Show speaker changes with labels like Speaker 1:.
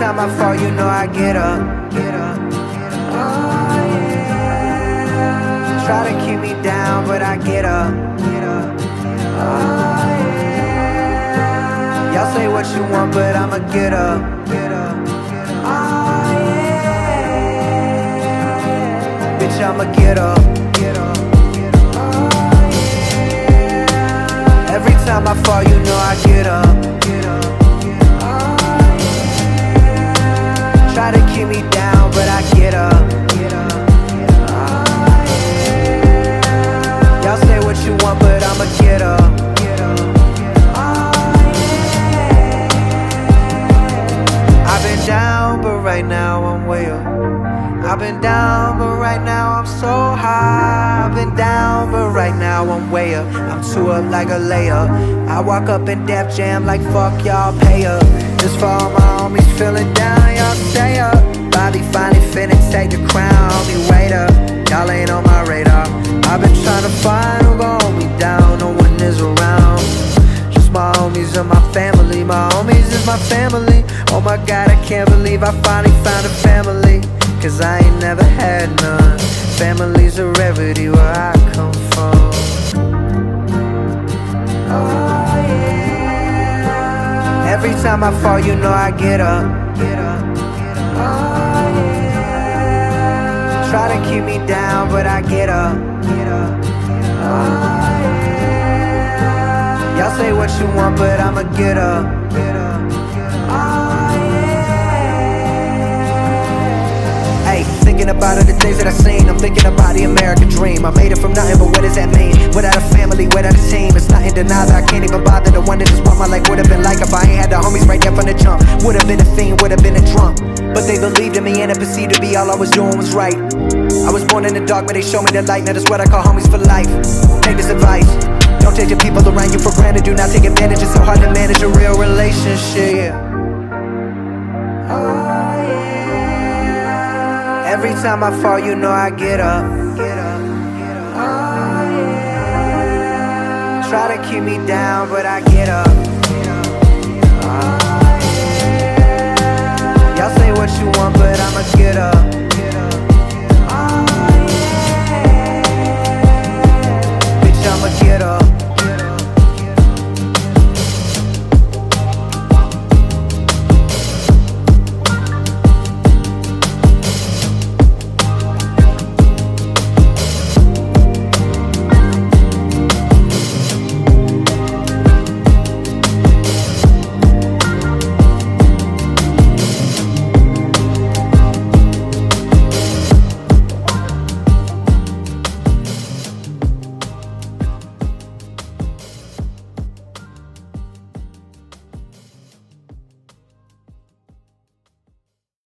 Speaker 1: time I fall, you know I get up. Oh, yeah. Try to keep me down, but I get up. Oh, yeah. Y'all say what you want, but I'ma get up. Oh, yeah. Bitch, I'ma get up. Oh, yeah. Every time I fall, you know I get up. Try to keep me down, but I get up. Y'all say what you want, but I'ma get up. I've been down, but right now I'm way up. I've been down, but right now I'm so high. I've been down, but right now I'm way up. I'm too up like a layup. I walk up in Def Jam like fuck y'all, pay up. Just for all my homies feeling down, y'all stay up. Bobby finally finna take the crown, homie, wait up. Y'all ain't on my radar. I've been trying to find who gon' hold me down, no one is around. Just my homies and my family, my homies is my family. Oh my God, I can't believe I finally found a family. Cause I ain't never had none. Family's a rarity where I come from. Oh yeah. Every time I fall, you know I get up. Oh yeah. Try to keep me down, but I get up. Oh yeah. Y'all say what you want, but I'ma get up. Thinking about all the things that I seen, I'm thinking about the American dream. I made it from nothing, but what does that mean? Without a family, without a team, it's nothing denied. I can't even bother to wonder just what my life would've been like if I ain't had the homies right there from the jump. Would've been a fiend, would've been a drunk. But they believed in me and it perceived to be all I was doing was right. I was born in the dark, but they showed me the light. Now that's what I call homies for life. Take this advice: don't take the people around you for granted. Do not take advantage, it's so hard to manage a real relationship. Every time I fall, you know I get up. Oh, yeah. Try to keep me down, but I get up.